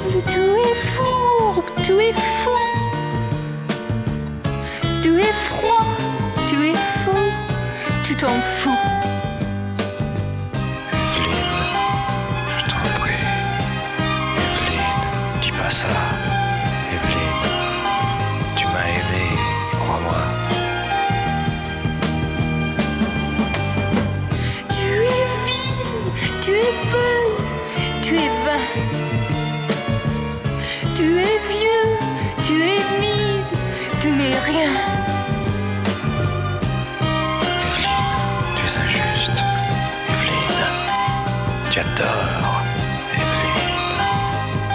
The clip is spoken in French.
tout est fou, tout est fou. Tout est froid, tout est fou, tu t'en fous. Evelyne, je t'en prie. Evelyne, dis pas ça. Evelyne, tu m'as aimé, crois-moi. Tu es vide, tu es folle, tu es vain. Tu es vieux, tu es vide, tu n'es rien. Evelyne, tu es injuste. Evelyne, tu adores.